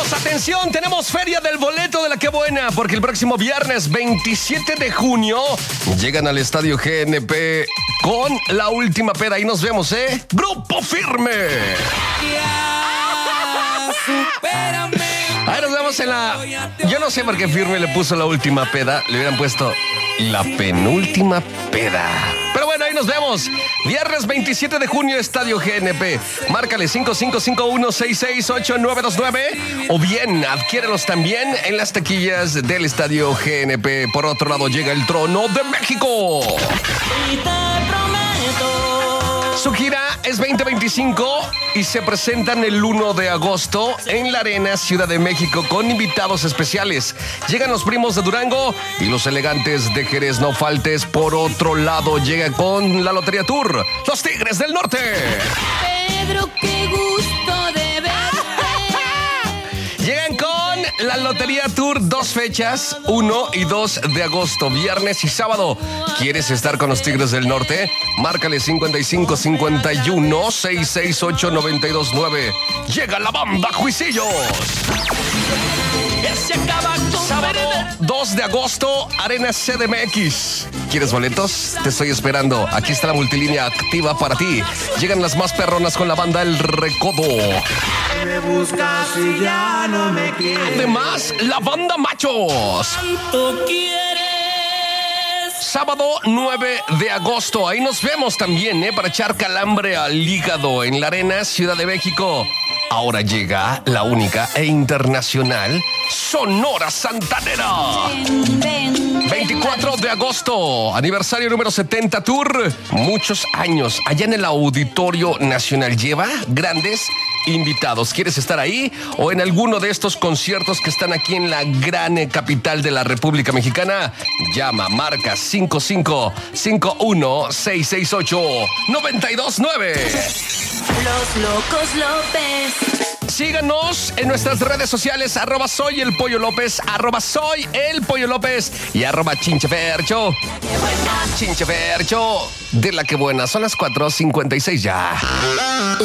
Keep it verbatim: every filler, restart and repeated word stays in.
Amigos, atención, tenemos Feria del Boleto de la Que Buena, porque el próximo viernes veintisiete de junio llegan al Estadio G N P con La Última Peda. Ahí nos vemos, ¿eh? Grupo Firme. Ya, supérame. Ahí nos vemos en la... Yo no sé por qué Firme le puso La Última Peda. Le hubieran puesto La Penúltima Peda. Pero bueno, ahí nos vemos. Viernes veintisiete de junio, Estadio G N P. Márcale cinco cinco cinco uno seis seis ocho nueve dos nueve o bien adquiérelos también en las taquillas del Estadio G N P. Por otro lado, llega el Trono de México. Y te prometo. Su gira es veinte veinticinco y se presentan el uno de agosto en la Arena Ciudad de México con invitados especiales. Llegan los Primos de Durango y los Elegantes de Jerez. No faltes. Por otro lado, llega con la Lotería Tour los Tigres del Norte. Pedro, qué gusto de verte. Llegan con la Lotería Tour, dos fechas, uno y dos de agosto, viernes y sábado. ¿Quieres estar con los Tigres del Norte? Márcale cincuenta y cinco cincuenta y uno seis seis ocho nueve dos nueve. Llega la banda Juicillos. Se acaba con Sábado dos de agosto, Arena C D M X. ¿Quieres boletos? Te estoy esperando. Aquí está la multilínea activa para ti. Llegan las más perronas con la banda El Recodo. Me buscas y ya no me quieres. Además, la banda Machos. ¿Cuánto quieres? Sábado nueve de agosto. Ahí nos vemos también, ¿eh? Para echar calambre al hígado en la Arena Ciudad de México. Ahora llega la única e internacional Sonora Santanera. Ven, ven, veinticuatro de agosto, aniversario número setenta Tour. Muchos años allá en el Auditorio Nacional. Lleva grandes invitados. ¿Quieres estar ahí o en alguno de estos conciertos que están aquí en la gran capital de la República Mexicana? Llama, marca cinco cinco cinco uno seis seis ocho nueve dos nueve. Los Locos López. Síganos en nuestras redes sociales, arroba soy el Pollo López, arroba soy el Pollo López y arroba Chinchefercho. Chinchefercho de la Que Buena. Son las cuatro cincuenta y seis ya.